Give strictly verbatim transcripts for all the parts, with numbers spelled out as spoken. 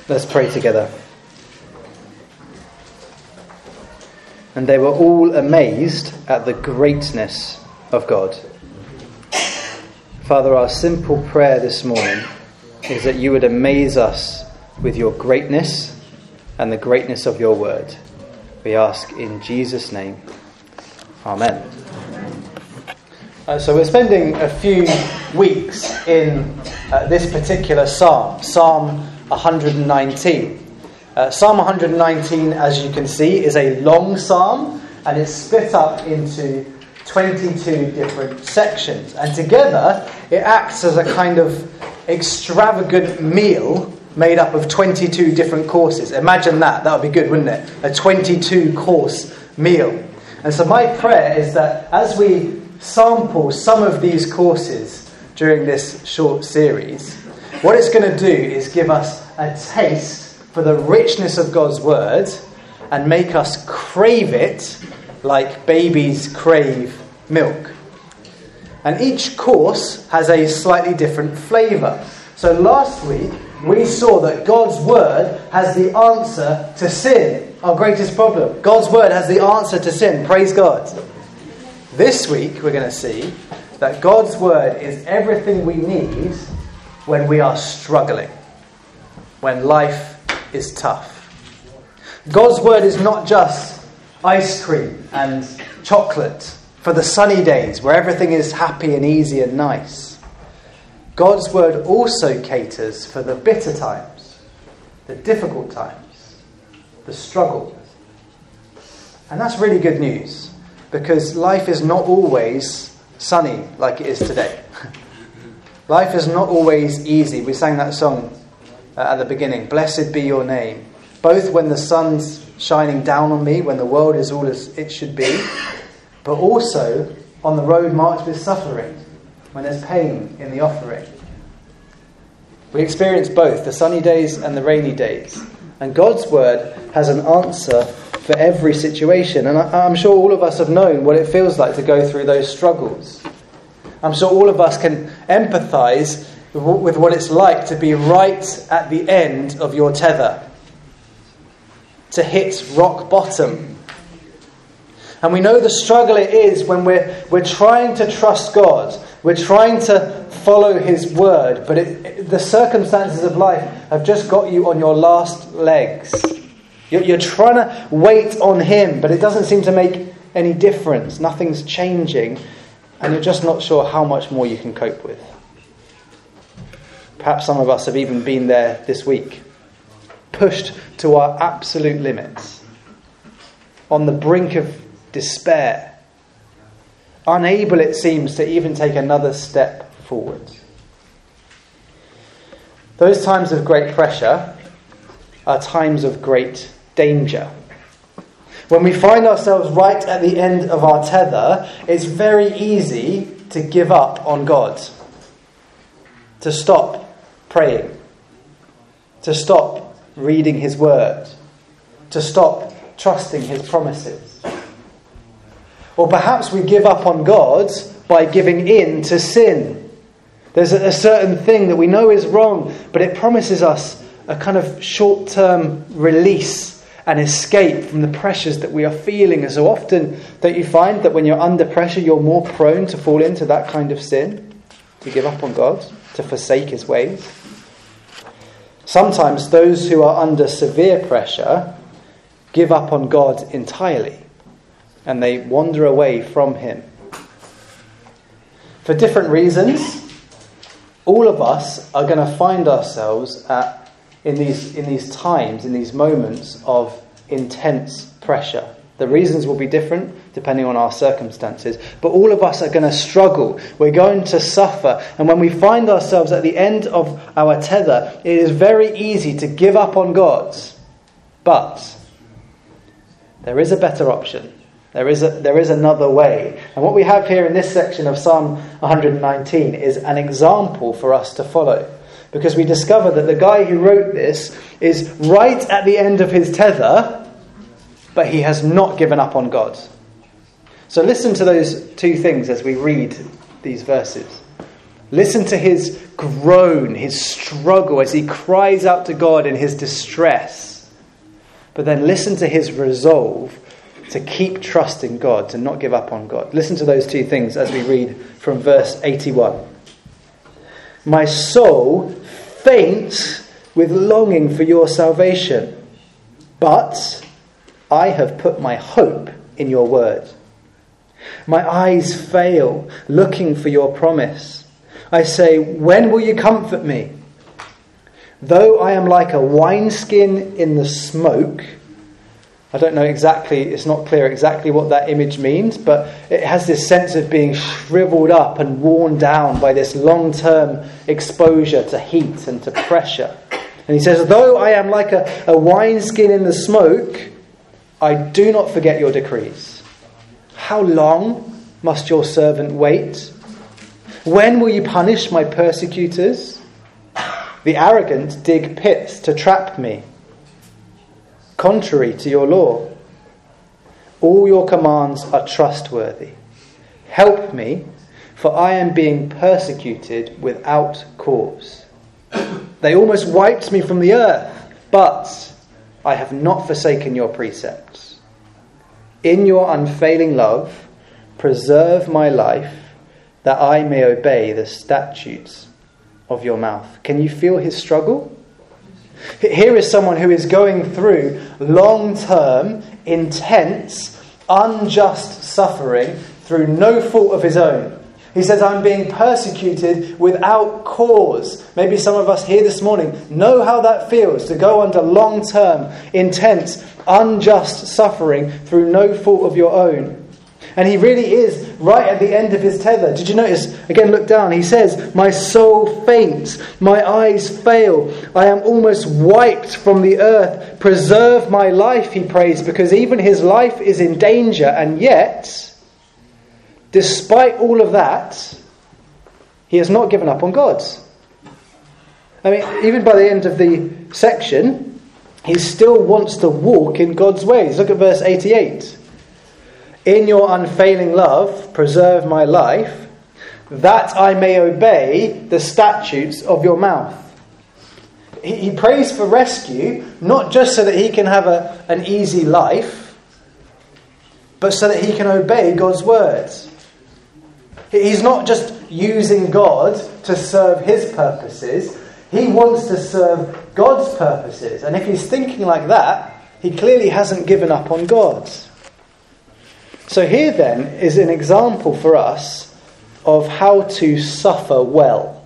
Let's pray together. And they were all amazed at the greatness of God. Father, our simple prayer this morning is that you would amaze us with your greatness and the greatness of your word. We ask in Jesus' name. Amen. Uh, so we're spending a few weeks in uh, this particular psalm, Psalm one nineteen. Uh, psalm one nineteen, as you can see, is a long psalm, and it's split up into twenty-two different sections. And together, it acts as a kind of extravagant meal made up of twenty-two different courses. Imagine that. That would be good, wouldn't it? A twenty-two course meal. And so my prayer is that as we sample some of these courses during this short series, what it's going to do is give us a taste for the richness of God's word and make us crave it like babies crave milk. And each course has a slightly different flavour. So last week we saw that God's word has the answer to sin, our greatest problem. God's word has the answer to sin. Praise God. This week we're going to see that God's word is everything we need when we are struggling, when life is tough. God's word is not just ice cream and chocolate for the sunny days where everything is happy and easy and nice. God's word also caters for the bitter times, the difficult times, the struggle. And that's really good news, because life is not always sunny like it is today. Life is not always easy. We sang that song uh, at the beginning, "Blessed be your name," both when the sun's shining down on me, when the world is all as it should be, but also on the road marked with suffering, when there's pain in the offering. We experience both, the sunny days and the rainy days. And God's word has an answer for every situation. And I, I'm sure all of us have known what it feels like to go through those struggles. I'm sure all of us can empathise with what it's like to be right at the end of your tether, to hit rock bottom. And we know the struggle it is when we're we're trying to trust God, we're trying to follow his word, but it, it, the circumstances of life have just got you on your last legs. You're, you're trying to wait on him, but it doesn't seem to make any difference. Nothing's changing, and you're just not sure how much more you can cope with. Perhaps some of us have even been there this week, pushed to our absolute limits, on the brink of despair, unable, it seems, to even take another step forward. Those times of great pressure are times of great danger. When we find ourselves right at the end of our tether, it's very easy to give up on God, to stop praying, to stop reading his word, to stop trusting his promises. Or perhaps we give up on God by giving in to sin. There's a, a certain thing that we know is wrong, but it promises us a kind of short-term release and escape from the pressures that we are feeling. And so often, don't you find that when you're under pressure, you're more prone to fall into that kind of sin? To give up on God, to forsake his ways. Sometimes those who are under severe pressure give up on God entirely, and they wander away from him. For different reasons, all of us are going to find ourselves at, in these in these times, in these moments of intense pressure. The reasons will be different depending on our circumstances, but all of us are going to struggle. We're going to suffer, and when we find ourselves at the end of our tether, it is very easy to give up on God. But there is a better option. There is a, there is another way. And what we have here in this section of Psalm one nineteen is an example for us to follow. Because we discover that the guy who wrote this is right at the end of his tether, but he has not given up on God. So listen to those two things as we read these verses. Listen to his groan, his struggle as he cries out to God in his distress. But then listen to his resolve to keep trusting God, to not give up on God. Listen to those two things as we read from verse eighty-one. My soul faints with longing for your salvation, but I have put my hope in your word. My eyes fail, looking for your promise. I say, when will you comfort me? Though I am like a wineskin in the smoke. I don't know exactly, it's not clear exactly what that image means, but it has this sense of being shriveled up and worn down by this long-term exposure to heat and to pressure. And he says, though I am like a, a wineskin in the smoke, I do not forget your decrees. How long must your servant wait? When will you punish my persecutors? The arrogant dig pits to trap me, contrary to your law. All your commands are trustworthy. Help me, for I am being persecuted without cause. They almost wiped me from the earth, but I have not forsaken your precepts. In your unfailing love, preserve my life, that I may obey the statutes of your mouth. Can you feel his struggle? Here is someone who is going through long-term, intense, unjust suffering through no fault of his own. He says, I'm being persecuted without cause. Maybe some of us here this morning know how that feels, to go under long-term, intense, unjust suffering through no fault of your own. And he really is right at the end of his tether. Did you notice? Again, look down. He says, my soul faints, my eyes fail. I am almost wiped from the earth. Preserve my life, he prays, because even his life is in danger. And yet, despite all of that, he has not given up on God. I mean, even by the end of the section, he still wants to walk in God's ways. Look at verse eighty-eight. In your unfailing love, preserve my life, that I may obey the statutes of your mouth. He, he prays for rescue, not just so that he can have a, an easy life, but so that he can obey God's words. He's not just using God to serve his purposes. He wants to serve God's purposes. And if he's thinking like that, he clearly hasn't given up on God. So here then is an example for us of how to suffer well.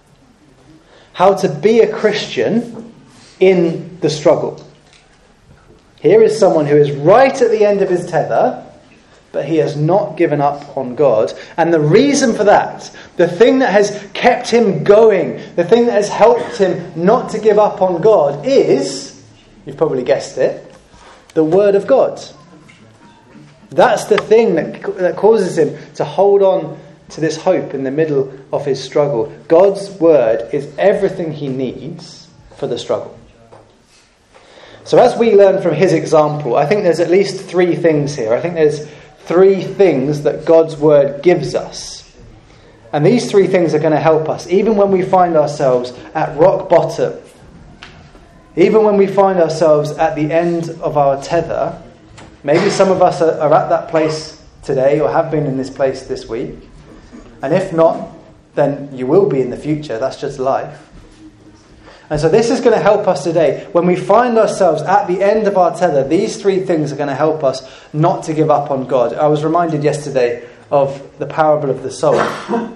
How to be a Christian in the struggle. Here is someone who is right at the end of his tether, but he has not given up on God. And the reason for that, the thing that has kept him going, the thing that has helped him not to give up on God is, you've probably guessed it, the Word of God. That's the thing that, that causes him to hold on to this hope in the middle of his struggle. God's word is everything he needs for the struggle. So as we learn from his example, I think there's at least three things here. I think there's three things that God's word gives us. And these three things are going to help us, even when we find ourselves at rock bottom. Even when we find ourselves at the end of our tether. Maybe some of us are, are at that place today or have been in this place this week. And if not, then you will be in the future. That's just life. And so this is going to help us today. When we find ourselves at the end of our tether, these three things are going to help us not to give up on God. I was reminded yesterday of the parable of the sower.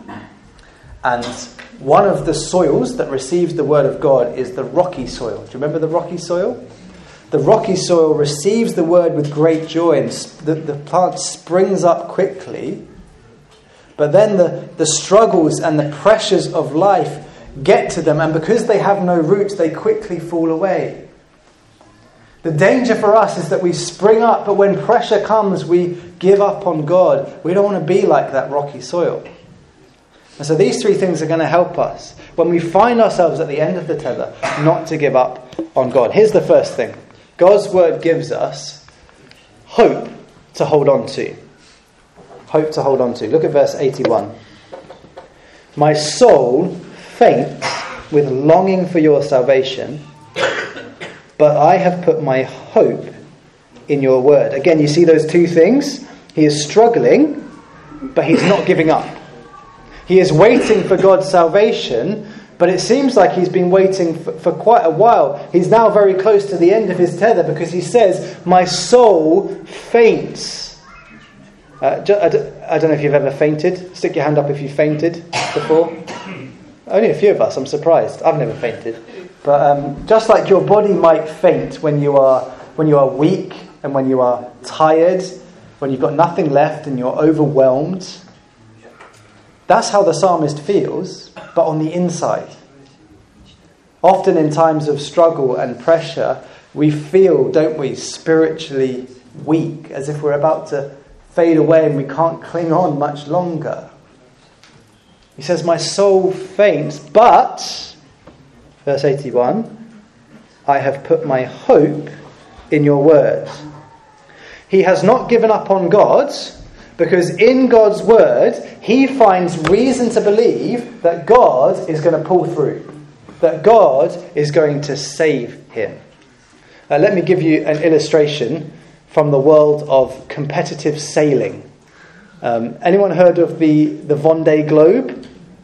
And one of the soils that receives the word of God is the rocky soil. Do you remember the rocky soil? The rocky soil receives the word with great joy, and the, the plant springs up quickly. But then the, the struggles and the pressures of life get to them, and because they have no roots, they quickly fall away. The danger for us is that we spring up, but when pressure comes, we give up on God. We don't want to be like that rocky soil. And so these three things are going to help us when we find ourselves at the end of the tether, not to give up on God. Here's the first thing. God's word gives us hope to hold on to. Hope to hold on to. Look at verse eighty-one. My soul faints with longing for your salvation, but I have put my hope in your word. Again, you see those two things? He is struggling, but he's not giving up. He is waiting for God's salvation, but it seems like he's been waiting for, for quite a while. He's now very close to the end of his tether because he says, my soul faints. Uh, I don't know if you've ever fainted. Stick your hand up if you fainted before. Only a few of us, I'm surprised. I've never fainted. But um, just like your body might faint when you are when you are weak and when you are tired, when you've got nothing left and you're overwhelmed, that's how the psalmist feels, but on the inside. Often in times of struggle and pressure, we feel, don't we, spiritually weak, as if we're about to fade away and we can't cling on much longer. He says, my soul faints, but, verse eighty-one, I have put my hope in your word. He has not given up on God, because in God's word, he finds reason to believe that God is going to pull through, that God is going to save him. Uh, let me give you an illustration from the world of competitive sailing. Um, anyone heard of the, the Vendée Globe?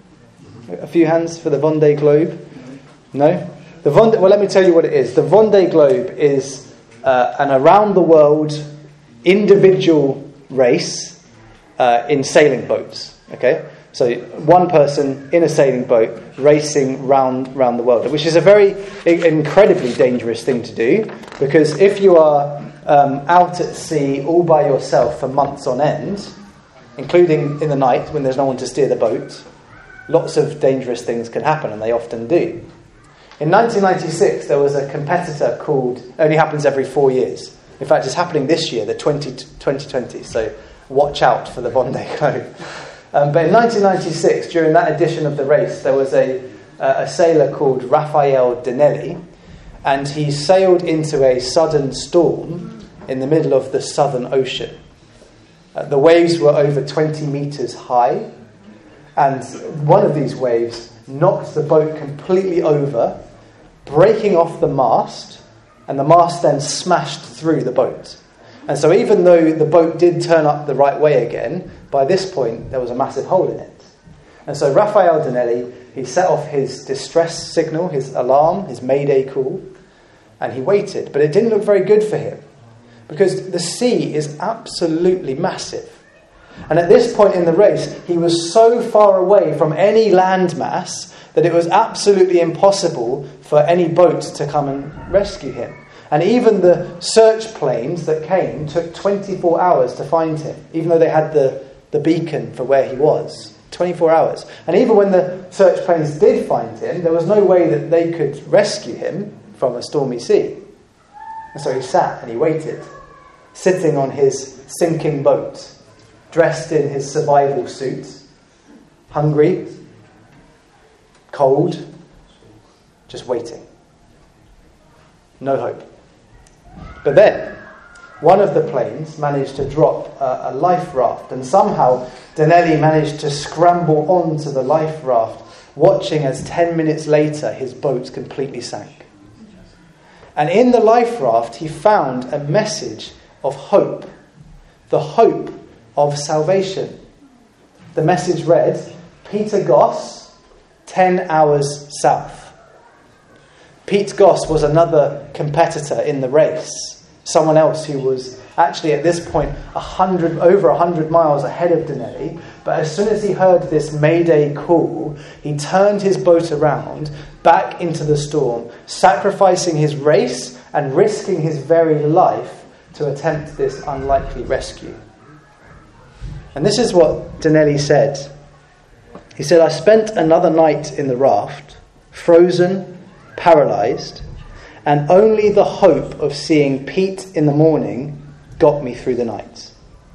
A few hands for the Vendée Globe? No? The Vendée, well, let me tell you what it is. The Vendée Globe is uh, an around-the-world individual race uh, in sailing boats. Okay? So one person in a sailing boat racing round, round the world, which is a very incredibly dangerous thing to do, because if you are um, out at sea all by yourself for months on end, including in the night when there's no one to steer the boat, lots of dangerous things can happen, and they often do. In nineteen ninety-six, there was a competitor called, only happens every four years. In fact, it's happening this year, the twenty twenty, so watch out for the Vendée Globe. Um, but in nineteen ninety-six, during that edition of the race, there was a, uh, a sailor called Raffaele Dinelli, and he sailed into a sudden storm in the middle of the Southern Ocean. Uh, the waves were over twenty metres high, and one of these waves knocked the boat completely over, breaking off the mast, and the mast then smashed through the boat. And so even though the boat did turn up the right way again, by this point there was a massive hole in it. And so Raffaele Dinelli, he set off his distress signal, his alarm, his mayday call, and he waited. But it didn't look very good for him, because the sea is absolutely massive. And at this point in the race, he was so far away from any landmass that it was absolutely impossible for any boat to come and rescue him. And even the search planes that came took twenty-four hours to find him, even though they had the, the beacon for where he was. twenty-four hours. And even when the search planes did find him, there was no way that they could rescue him from a stormy sea. And so he sat and he waited, sitting on his sinking boat, dressed in his survival suit, hungry, cold, just waiting. No hope. But then, one of the planes managed to drop a, a life raft, and somehow Dinelli managed to scramble onto the life raft, watching as ten minutes later his boat completely sank. And in the life raft he found a message of hope, the hope of salvation. The message read, Peter Goss, ten hours south. Pete Goss was another competitor in the race, someone else who was actually at this point a hundred, over one hundred miles ahead of Dinelli. But as soon as he heard this mayday call, he turned his boat around, back into the storm, sacrificing his race and risking his very life to attempt this unlikely rescue. And this is what Dinelli said. He said, I spent another night in the raft, frozen, paralysed, and only the hope of seeing Pete in the morning got me through the night.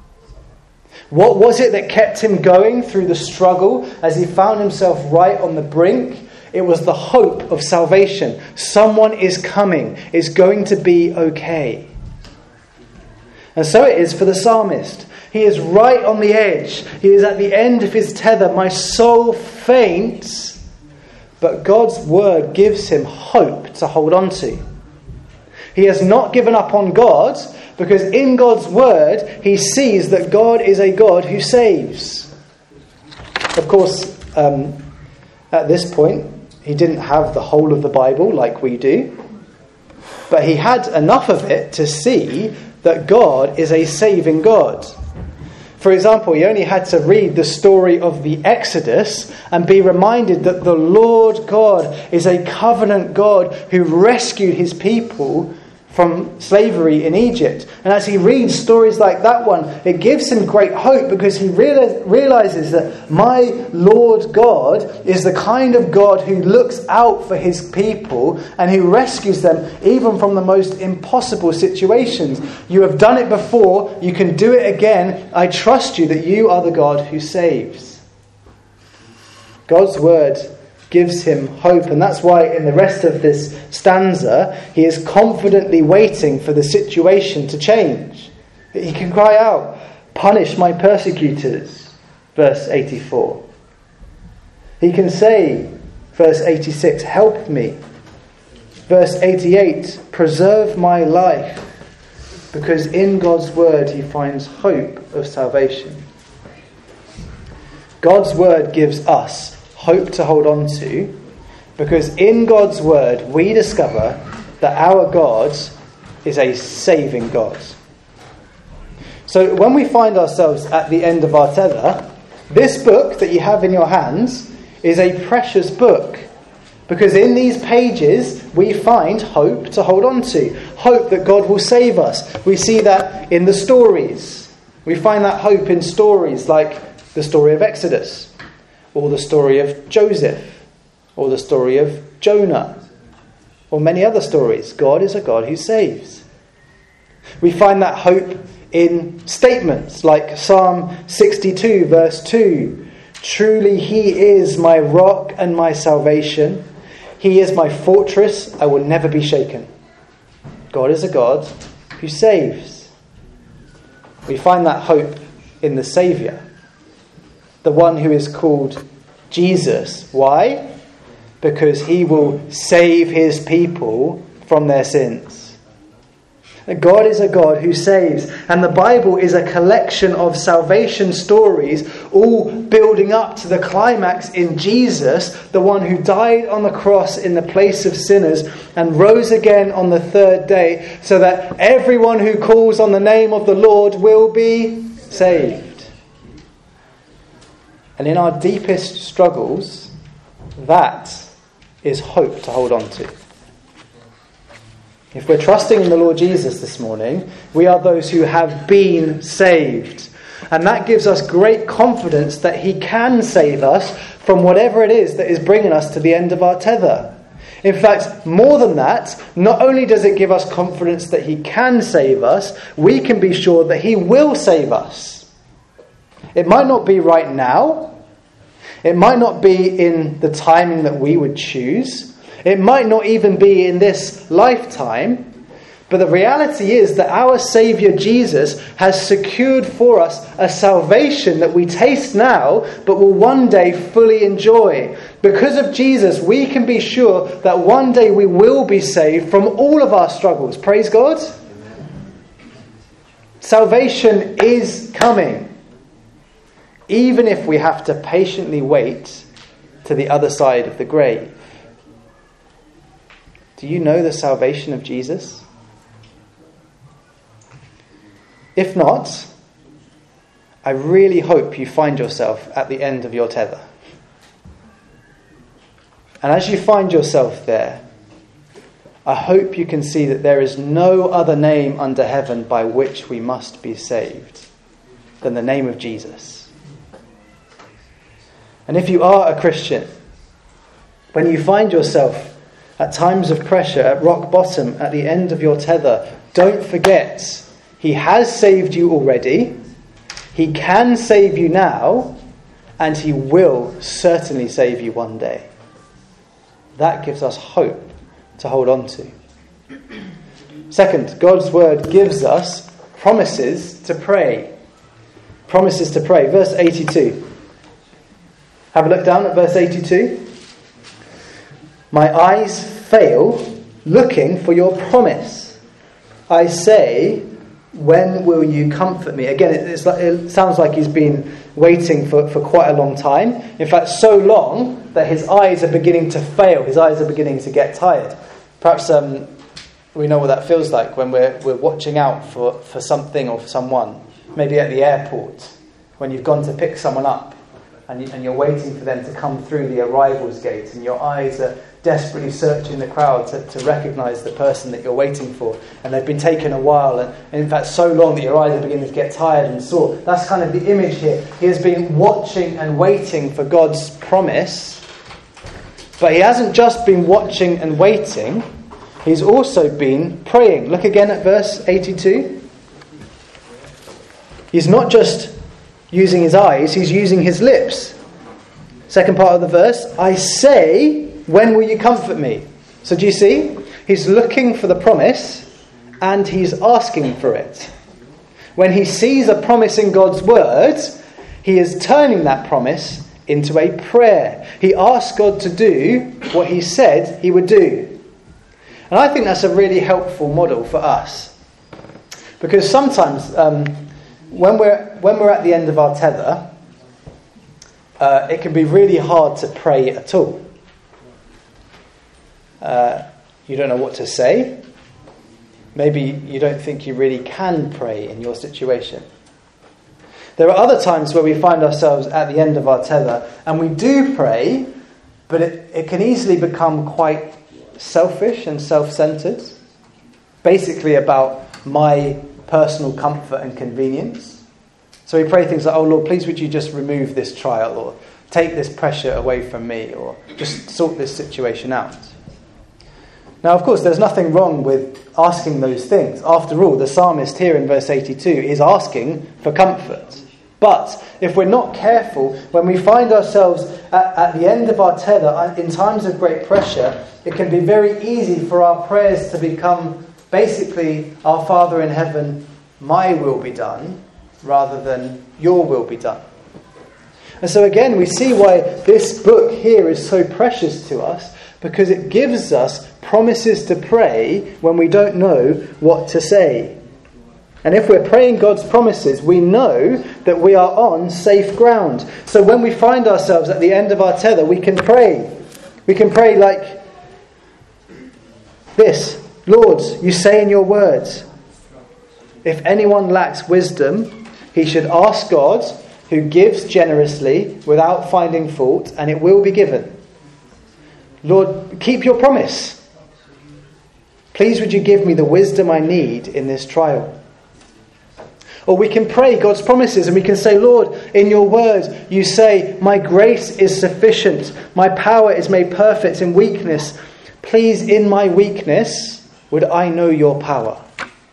What was it that kept him going through the struggle as he found himself right on the brink? It was the hope of salvation. Someone is coming. It's going to be okay. And so it is for the psalmist. He is right on the edge. He is at the end of his tether. My soul faints. But God's word gives him hope to hold on to. He has not given up on God, because in God's word he sees that God is a God who saves. Of course, um, at this point, he didn't have the whole of the Bible like we do, but he had enough of it to see that God is a saving God. For example, he only had to read the story of the Exodus and be reminded that the Lord God is a covenant God who rescued his people from slavery in Egypt. And as he reads stories like that one, it gives him great hope, because he realize, realizes that my Lord God is the kind of God who looks out for his people and who rescues them even from the most impossible situations. You have done it before, you can do it again. I trust you that you are the God who saves. God's word gives him hope, and that's why in the rest of this stanza he is confidently waiting for the situation to change. He can cry out, "Punish my persecutors," verse eighty-four. He can say, verse eighty-six, "Help me." Verse eighty-eight, "Preserve my life," because in God's word he finds hope of salvation. God's word gives us hope to hold on to, because in God's word we discover that our God is a saving God. So when we find ourselves at the end of our tether, this book that you have in your hands is a precious book, because in these pages we find hope to hold on to, hope that God will save us. We see that in the stories. We find that hope in stories like the story of Exodus, or the story of Joseph, or the story of Jonah, or many other stories. God is a God who saves. We find that hope in statements like Psalm sixty-two, verse two. "Truly he is my rock and my salvation. He is my fortress, I will never be shaken." God is a God who saves. We find that hope in the Saviour, the one who is called Jesus. Why? Because he will save his people from their sins. God is a God who saves, and the Bible is a collection of salvation stories, all building up to the climax in Jesus, the one who died on the cross in the place of sinners and rose again on the third day, so that everyone who calls on the name of the Lord will be saved. And in our deepest struggles, that is hope to hold on to. If we're trusting in the Lord Jesus this morning, we are those who have been saved. And that gives us great confidence that he can save us from whatever it is that is bringing us to the end of our tether. In fact, more than that, not only does it give us confidence that he can save us, we can be sure that he will save us. It might not be right now. It might not be in the timing that we would choose. It might not even be in this lifetime. But the reality is that our Saviour Jesus has secured for us a salvation that we taste now, but will one day fully enjoy. Because of Jesus, we can be sure that one day we will be saved from all of our struggles. Praise God. Salvation is coming, even if we have to patiently wait to the other side of the grave. Do you know the salvation of Jesus? If not, I really hope you find yourself at the end of your tether. And as you find yourself there, I hope you can see that there is no other name under heaven by which we must be saved than the name of Jesus. And if you are a Christian, when you find yourself at times of pressure, at rock bottom, at the end of your tether, don't forget, he has saved you already, he can save you now, and he will certainly save you one day. That gives us hope to hold on to. Second, God's word gives us promises to pray. promises to pray. Verse eighty-two. Have a look down at verse eighty-two. My eyes fail looking for your promise. I say, when will you comfort me? Again, it, it's like, it sounds like he's been waiting for, for quite a long time. In fact, so long that his eyes are beginning to fail. His eyes are beginning to get tired. Perhaps um, we know what that feels like when we're we're watching out for, for something or for someone. Maybe at the airport, when you've gone to pick someone up and, you, and you're waiting for them to come through the arrivals gate, and your eyes are desperately searching the crowd to, to recognise the person that you're waiting for, and they've been taking a while, and, and in fact so long that your eyes are beginning to get tired and sore. That's kind of the image here. He has been watching and waiting for God's promise, but he hasn't just been watching and waiting, he's also been praying. Look again at verse eighty-two. He's not just using his eyes, he's using his lips. Second part of the verse, I say, when will you comfort me? So do you see? He's looking for the promise and he's asking for it. When he sees a promise in God's word, he is turning that promise into a prayer. He asks God to do what he said he would do. And I think that's a really helpful model for us. Because sometimes um, when we're when we're at the end of our tether, uh, it can be really hard to pray at all. Uh, you don't know what to say. Maybe you don't think you really can pray in your situation. There are other times where we find ourselves at the end of our tether and we do pray, but it, it can easily become quite selfish and self-centered. Basically about my personal comfort and convenience. So we pray things like, oh Lord, please would you just remove this trial, or take this pressure away from me, or just sort this situation out. Now, of course, there's nothing wrong with asking those things. After all, the psalmist here in verse eighty-two is asking for comfort. But if we're not careful, when we find ourselves at, at the end of our tether, in times of great pressure, it can be very easy for our prayers to become basically, our Father in heaven, my will be done, rather than your will be done. And so again, we see why this book here is so precious to us, because it gives us promises to pray when we don't know what to say. And if we're praying God's promises, we know that we are on safe ground. So when we find ourselves at the end of our tether, we can pray. We can pray like this. Lord, you say in your words, if anyone lacks wisdom, he should ask God, who gives generously without finding fault, and it will be given. Lord, keep your promise. Please would you give me the wisdom I need in this trial. Or we can pray God's promises and we can say, Lord, in your word you say, my grace is sufficient. My power is made perfect in weakness. Please, in my weakness, would I know your power.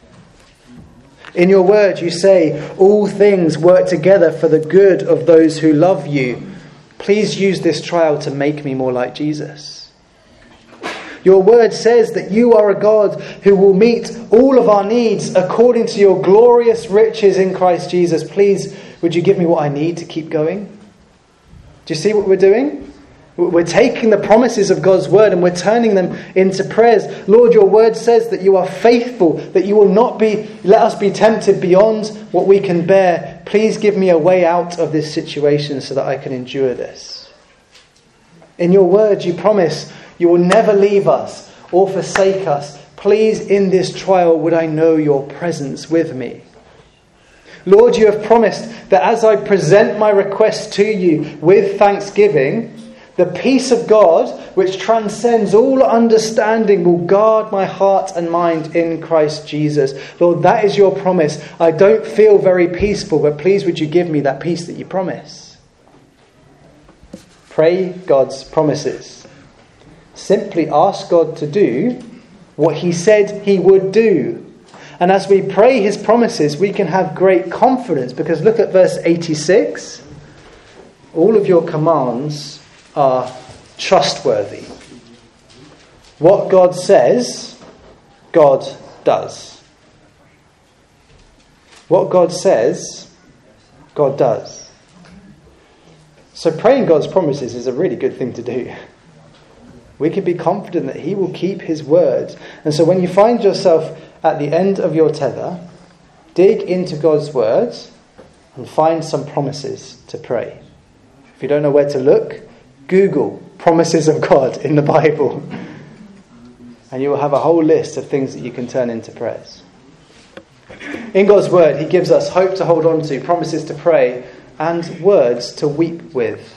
In your word you say, all things work together for the good of those who love you. Please use this trial to make me more like Jesus. Your word says that you are a God who will meet all of our needs according to your glorious riches in Christ Jesus. Please, would you give me what I need to keep going? Do you see what we're doing? We're taking the promises of God's word and we're turning them into prayers. Lord, your word says that you are faithful, that you will not be, let us be tempted beyond what we can bear. Please give me a way out of this situation so that I can endure this. In your word, you promise you will never leave us or forsake us. Please, in this trial, would I know your presence with me. Lord, you have promised that as I present my request to you with thanksgiving, the peace of God, which transcends all understanding, will guard my heart and mind in Christ Jesus. Lord, that is your promise. I don't feel very peaceful, but please would you give me that peace that you promise. Pray God's promises. Simply ask God to do what he said he would do. And as we pray his promises, we can have great confidence, because look at verse eighty-six. All of your commands are trustworthy. What God says, God does. What God says, God does. So praying God's promises is a really good thing to do. We can be confident that he will keep his word. And so when you find yourself at the end of your tether, dig into God's words and find some promises to pray. If you don't know where to look, Google promises of God in the Bible. And you will have a whole list of things that you can turn into prayers. In God's word, he gives us hope to hold on to, promises to pray, and words to weep with.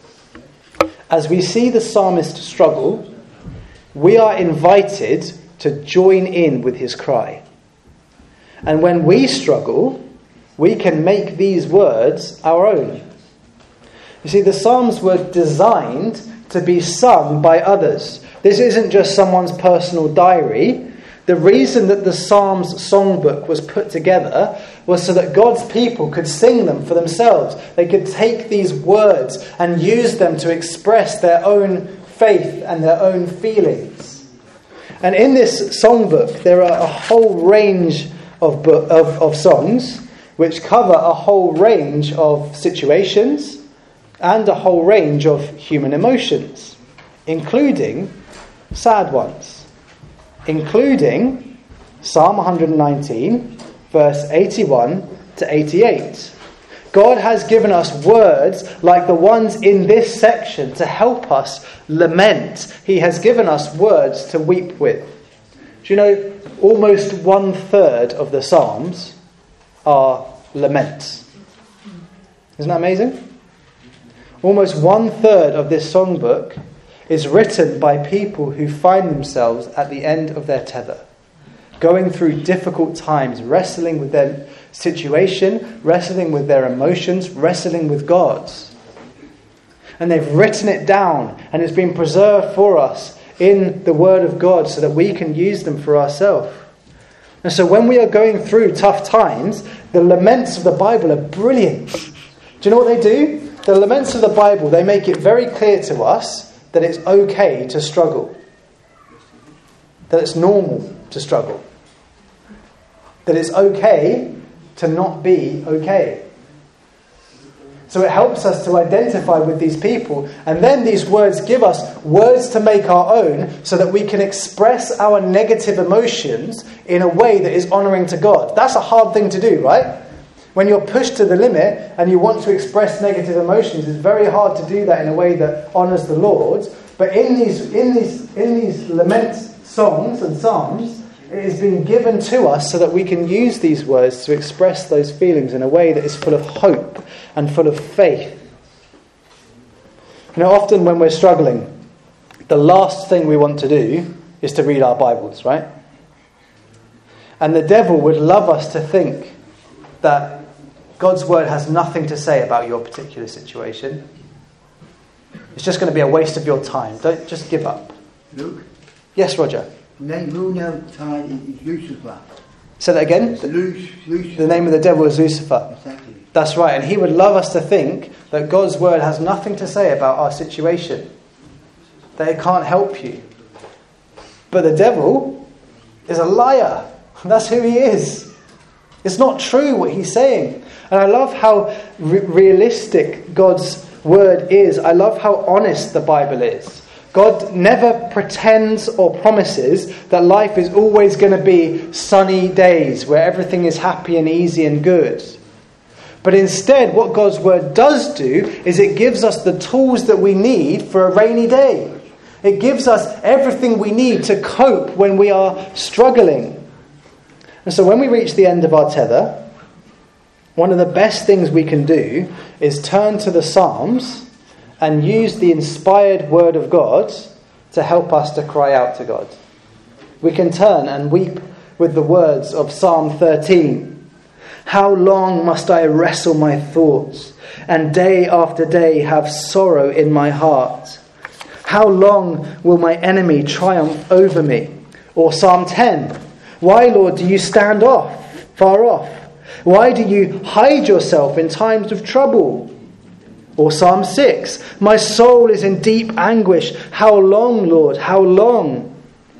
As we see the psalmist struggle, we are invited to join in with his cry. And when we struggle, we can make these words our own. You see, the Psalms were designed to be sung by others. This isn't just someone's personal diary. The reason that the Psalms songbook was put together was so that God's people could sing them for themselves. They could take these words and use them to express their own faith and their own feelings. And in this songbook, there are a whole range of, bo- of, of songs which cover a whole range of situations and a whole range of human emotions, including sad ones, including Psalm one nineteen, verse eighty-one to eighty-eight. God has given us words like the ones in this section to help us lament. He has given us words to weep with. Do you know, almost one third of the Psalms are laments. Isn't that amazing? Almost one third of this songbook is written by people who find themselves at the end of their tether, going through difficult times, wrestling with their situation, wrestling with their emotions, wrestling with God's. And they've written it down, and it's been preserved for us in the Word of God so that we can use them for ourselves. And so when we are going through tough times, the laments of the Bible are brilliant. Do you know what they do? The laments of the Bible, they make it very clear to us that it's okay to struggle. That it's normal to struggle. That it's okay to not be okay. So it helps us to identify with these people, and then these words give us words to make our own so that we can express our negative emotions in a way that is honouring to God. That's a hard thing to do, right? When you're pushed to the limit and you want to express negative emotions, it's very hard to do that in a way that honours the Lord. But in these, in these, in these lament songs and psalms, it has been given to us so that we can use these words to express those feelings in a way that is full of hope and full of faith. You know, often when we're struggling, the last thing we want to do is to read our Bibles, right? And the devil would love us to think that God's word has nothing to say about your particular situation. It's just going to be a waste of your time. Don't just give up. Luke? Yes, Roger? The name of the is Lucifer. Say that again? Luce, Lucifer. The name of the devil is Lucifer. Exactly. That's right. And he would love us to think that God's word has nothing to say about our situation. That it can't help you. But the devil is a liar. That's who he is. It's not true what he's saying. And I love how re- realistic God's word is. I love how honest the Bible is. God never pretends or promises that life is always going to be sunny days where everything is happy and easy and good. But instead, what God's word does do is it gives us the tools that we need for a rainy day. It gives us everything we need to cope when we are struggling. And so when we reach the end of our tether, one of the best things we can do is turn to the Psalms and use the inspired word of God to help us to cry out to God. We can turn and weep with the words of Psalm thirteen. How long must I wrestle my thoughts, and day after day have sorrow in my heart? How long will my enemy triumph over me? Or Psalm ten. Why, Lord, do you stand off, far off? Why do you hide yourself in times of trouble? Or Psalm six. My soul is in deep anguish. How long, Lord? How long?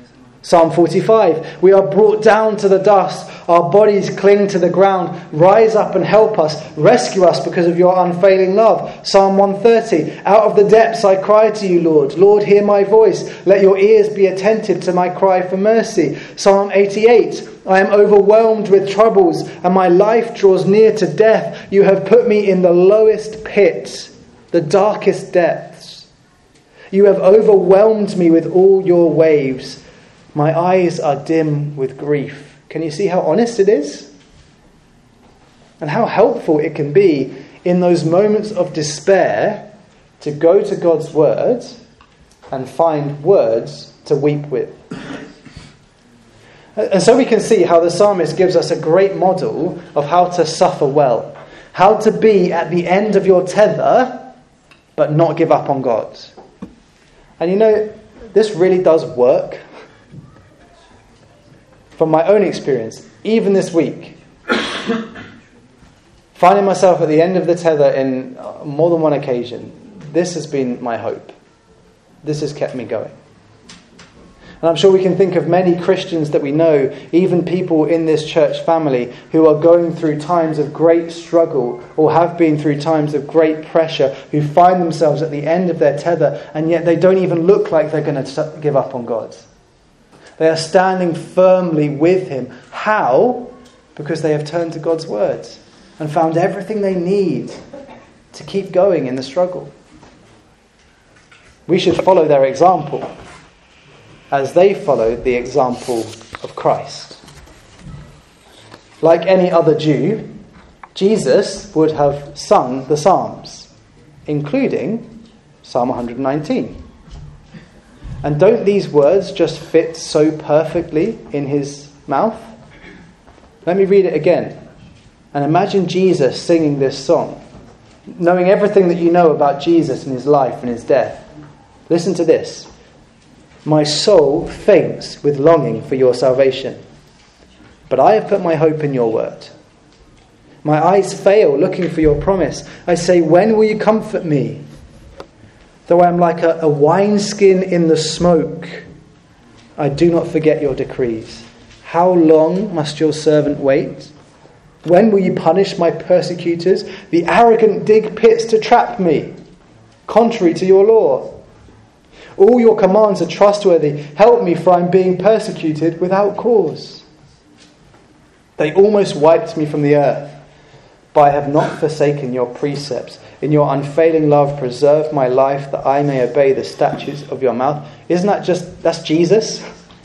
Psalm forty-five, we are brought down to the dust, our bodies cling to the ground. Rise up and help us, rescue us because of your unfailing love. Psalm one thirty, out of the depths I cry to you, Lord. Lord, hear my voice. Let your ears be attentive to my cry for mercy. Psalm eighty-eight, I am overwhelmed with troubles, and my life draws near to death. You have put me in the lowest pit, the darkest depths. You have overwhelmed me with all your waves. My eyes are dim with grief. Can you see how honest it is? And how helpful it can be in those moments of despair to go to God's word and find words to weep with. And so we can see how the psalmist gives us a great model of how to suffer well. How to be at the end of your tether, but not give up on God. And you know, this really does work. From my own experience, even this week, finding myself at the end of the tether in more than one occasion, this has been my hope. This has kept me going. And I'm sure we can think of many Christians that we know, even people in this church family, who are going through times of great struggle or have been through times of great pressure, who find themselves at the end of their tether, and yet they don't even look like they're going to give up on God. They are standing firmly with him. How? Because they have turned to God's words and found everything they need to keep going in the struggle. We should follow their example as they followed the example of Christ. Like any other Jew, Jesus would have sung the Psalms, including Psalm one nineteen. And don't these words just fit so perfectly in his mouth? Let me read it again. And imagine Jesus singing this song, knowing everything that you know about Jesus and his life and his death. Listen to this. My soul faints with longing for your salvation, but I have put my hope in your word. My eyes fail looking for your promise. I say, when will you comfort me? Though I am like a, a wineskin in the smoke, I do not forget your decrees. How long must your servant wait? When will you punish my persecutors? The arrogant dig pits to trap me, contrary to your law. All your commands are trustworthy. Help me, for I am being persecuted without cause. They almost wiped me from the earth, but I have not forsaken your precepts. In your unfailing love, preserve my life, that I may obey the statutes of your mouth. Isn't that just, that's Jesus?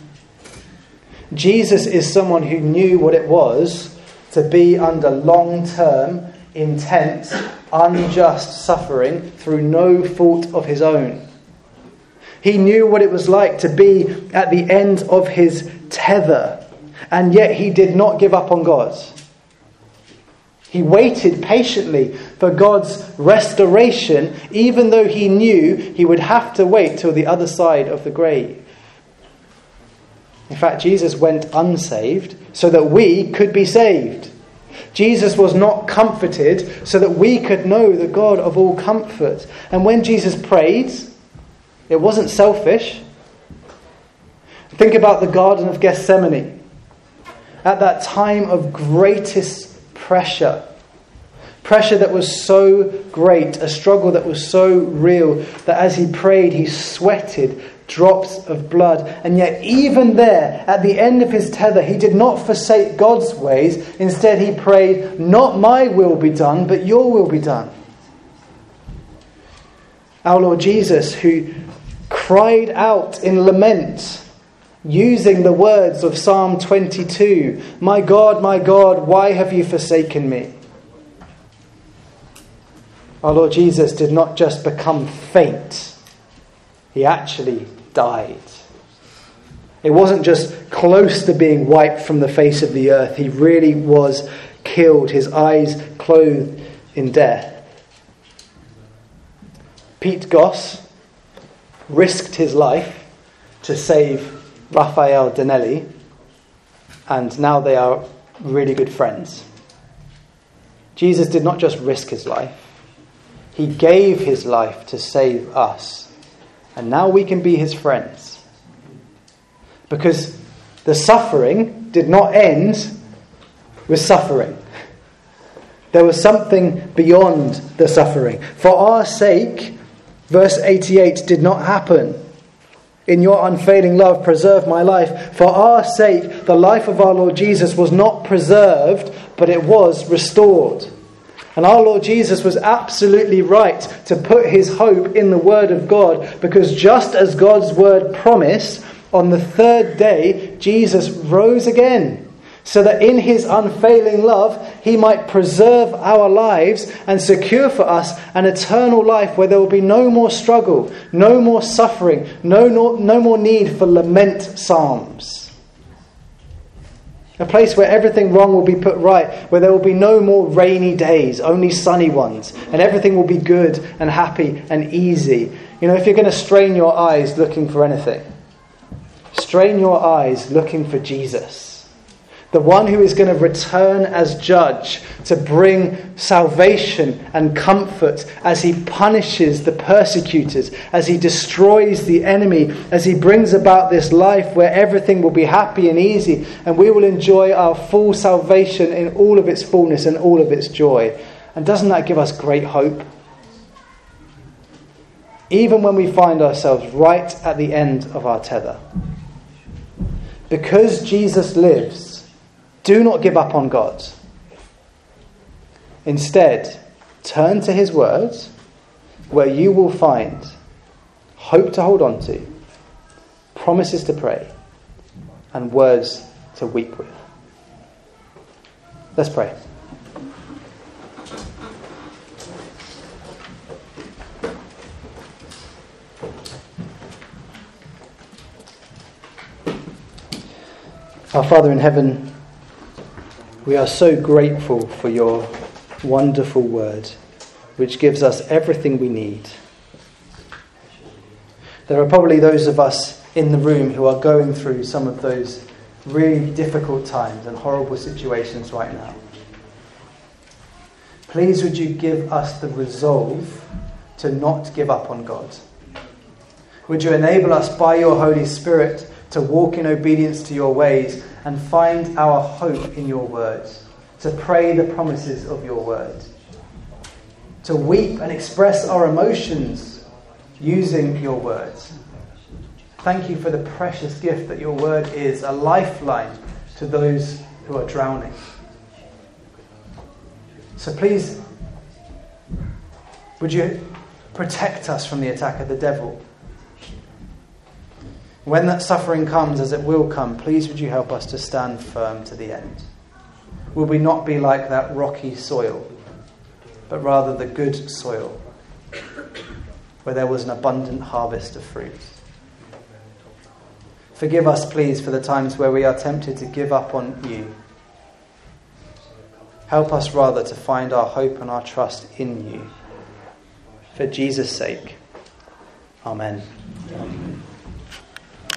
Jesus is someone who knew what it was to be under long-term, intense, unjust suffering through no fault of his own. He knew what it was like to be at the end of his tether, and yet he did not give up on God. He waited patiently for God's restoration, even though he knew he would have to wait till the other side of the grave. In fact, Jesus went unsaved so that we could be saved. Jesus was not comforted so that we could know the God of all comfort. And when Jesus prayed, it wasn't selfish. Think about the Garden of Gethsemane. At that time of greatest pressure, pressure that was so great, a struggle that was so real, that as he prayed, he sweated drops of blood. And yet even there, at the end of his tether, he did not forsake God's ways. Instead, he prayed, not my will be done, but your will be done. Our Lord Jesus, who cried out in lament, using the words of Psalm twenty-two, my God, my God, why have you forsaken me? Our Lord Jesus did not just become faint, he actually died. It wasn't just close to being wiped from the face of the earth. He really was killed, his eyes clothed in death. Pete Goss risked his life to save Raphael Donnelly, and now they are really good friends. Jesus did not just risk his life, he gave his life to save us, and now we can be his friends. Because the suffering did not end with suffering. There was something beyond the suffering. For our sake, verse eighty-eight, did not happen. In your unfailing love, preserve my life. For our sake, the life of our Lord Jesus was not preserved, but it was restored. And our Lord Jesus was absolutely right to put his hope in the Word of God, because just as God's Word promised, on the third day, Jesus rose again, so that in his unfailing love, he might preserve our lives and secure for us an eternal life where there will be no more struggle, no more suffering, no, no, no more need for lament psalms. A place where everything wrong will be put right, where there will be no more rainy days, only sunny ones, and everything will be good and happy and easy. You know, if you're going to strain your eyes looking for anything, strain your eyes looking for Jesus. The one who is going to return as judge to bring salvation and comfort as he punishes the persecutors, as he destroys the enemy, as he brings about this life where everything will be happy and easy and we will enjoy our full salvation in all of its fullness and all of its joy. And doesn't that give us great hope? Even when we find ourselves right at the end of our tether. Because Jesus lives, do not give up on God. Instead, turn to his words, where you will find hope to hold on to, promises to pray, and words to weep with. Let's pray. Our Father in heaven, we are so grateful for your wonderful word, which gives us everything we need. There are probably those of us in the room who are going through some of those really difficult times and horrible situations right now. Please would you give us the resolve to not give up on God. Would you enable us by your Holy Spirit to walk in obedience to your ways and find our hope in your words, to pray the promises of your word, to weep and express our emotions using your words. Thank you for the precious gift that your word is, a lifeline to those who are drowning. So please, would you protect us from the attack of the devil? When that suffering comes, as it will come, please would you help us to stand firm to the end. Will we not be like that rocky soil, but rather the good soil, where there was an abundant harvest of fruit? Forgive us, please, for the times where we are tempted to give up on you. Help us rather to find our hope and our trust in you. For Jesus' sake. Amen. Amen.